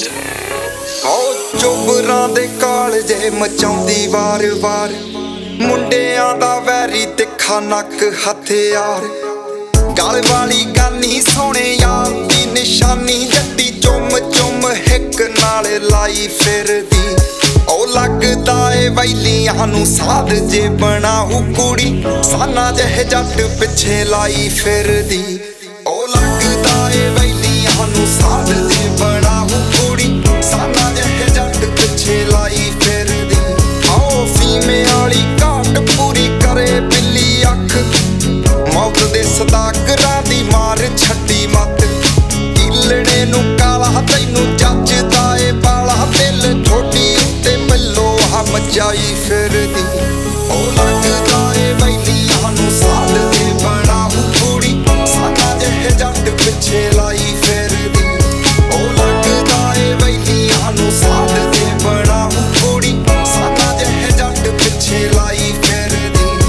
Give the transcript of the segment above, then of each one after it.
ਉਹ ਚੋਬਰਾਂ ਦੇ ਕਾਲਜੇ ਮਚਾਉਂਦੀ ਵਾਰ-ਵਾਰ, ਮੁੰਡਿਆਂ ਦਾ ਵੈਰੀ ਤਿੱਖਾ ਨੱਕ ਹਥਿਆਰ, ਗਲ ਵਾਲੀ ਗਾਨੀ ਸੋਹਣੇ ਯਾਰ ਦੀ ਨਿਸ਼ਾਨੀ, ਜੱਟੀ ਚੁੰਮ ਹਿੱਕ ਨਾਲ ਲਾਈ ਫਿਰਦੀ। ਉਹ ਲੱਗਦਾ ਏ ਵੈਲੀਆਂ ਨੂੰ ਸਾਧ ਜੇ ਬਣਾਉ ਕੁੜੀ, ਸਾਨਾ ਜਿਹੇ ਜੱਟ ਪਿੱਛੇ ਲਾਈ ਫਿਰਦੀ। ਉਹ ਲੱਗਦਾ ਏ ਵੈਲੀਆਂ ਨੂੰ ਸਾਧ ਜੇ ਬਣਾਉ ਕੁੜੀ, ਸਾਨਾ ਜਿਹੇ ਜੱਟ ਪਿੱਛੇ ਲਾਈ ਫਿਰਦੀ। ਆਓ ਫੀਮੇ ਵਾਲੀ ਘਾਟ ਪੂਰੀ ਕਰੇ ਬਿੱਲੀ ਅੱਖ, ਮੌਤ ਦੇ ਸਦਾਗਰਾਂ ਦੀ ਮਾਰ ਛੱਡੀ ਮੱਤ। ਕੀਲਣੇ ਨੂੰ ਕਾਲਾ ਤੈਨੂੰ ਜੱਜਦਾ ਏ ਬਾਲਾ, ਦਿਲ ਠੋਡੀ ਉੱਤੇ ਮੱਲੋ ਮਚਾਈ ਫਿਰਦੀ। ਉਹ ਲੱਗਦਾ ਏ ਵੈਲੀਆਂ ਨੂੰ ਸਾਧ ਦੇ ਬਣਾਉ ਕੁੜੀ, ਸਾਨਾ ਜਿਹੇ ਜੱਟ ਪਿੱਛੇ ਲਾਈ ਫਿਰਦੀ। ਉਹ ਲੱਗਦਾ ਏ ਵੈਲੀਆਂ ਨੂੰ ਸਾਧ ਦੇ ਬਣਾਉ ਕੁੜੀ, ਸਾਨਾ ਜਿਹੇ ਜੱਟ ਪਿੱਛੇ ਲਾਈ ਫਿਰਦੀ।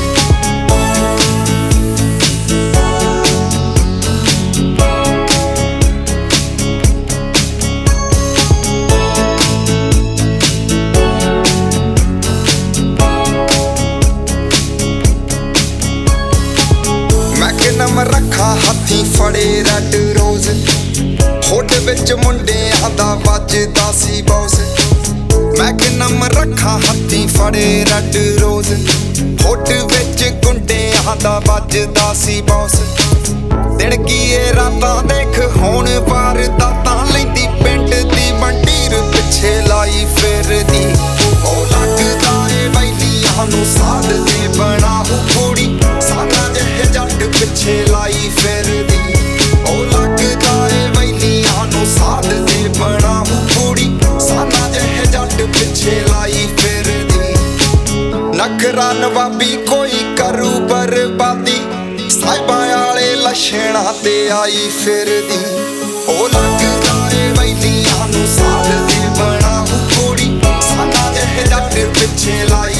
ਨਮ ਰੱਖਾਂ ਹੱਥੀਂ ਫੜੇ ਰੈਡ ਰੋਜ਼, ਹੋਡ ਵਿੱਚ ਮੁੰਡਿਆਂ ਦਾ ਵੱਜਦਾ ਸੀ ਬੌਸ। ਮੈਂ ਨਮ ਰੱਖਾਂ ਹੱਥੀਂ ਫੜੇ ਰੈਡ ਰੋਜ਼, ਹੋਡ ਵਿੱਚ ਗੁੰਡਿਆਂ ਦਾ ਵੱਜਦਾ ਸੀ ਬੌਸ। ਦਿਨ ਕੀਏ ਰਾਤਾਂ ਦੇਖ ਹੁਣ ਵਾਰਦਾਤਾਂ, ਲੈਂਦੀ ਪਿੰਡ ਦੀ ਮੰਡੀਰ ਪਿੱਛੇ ਲਾਈ ਫਿਰਦੀ। ਉਹ ਲੱਗਦਾ ਏ ਵੈਲੀਆਂ ਨੂੰ ਸਾਧ ਦੇ ਬਣਾਉ ਕੁੜੀ, ਸਾਨਾ ਜਿਹੇ ਜੱਟ ਪਿੱਛੇ ਲਾਈ ਫਿਰਦੀ। ਉਹ ਲੱਗਦਾ ਏ ਵੈਲੀਆਂ ਨੂੰ ਸਾਧ ਦੇ ਬਣਾਉ ਕੁੜੀ, ਸਾਨਾ ਜਿਹੇ ਜੱਟ ਪਿੱਛੇ ਲਾਈ ਫਿਰਦੀ। ਨਖਰਾ ਨਵਾਬੀ ਕੋਈ ਕਰੂ ਬਰਬਾਦੀ, ਸਾਹਿਬਾਂ ਵਾਲੇ ਲੱਛਣਾਂ ਤੇ ਆਈ ਫਿਰਦੀ। ਉਹ ਲੱਗਦਾ ਏ ਵੈਲੀਆਂ ਨੂੰ ਸਾਧ ਦੇ ਬਣਾਉ ਕੁੜੀ, ਸਾਨਾ ਜਿਹੇ ਜੱਟ ਪਿੱਛੇ ਲਾਈ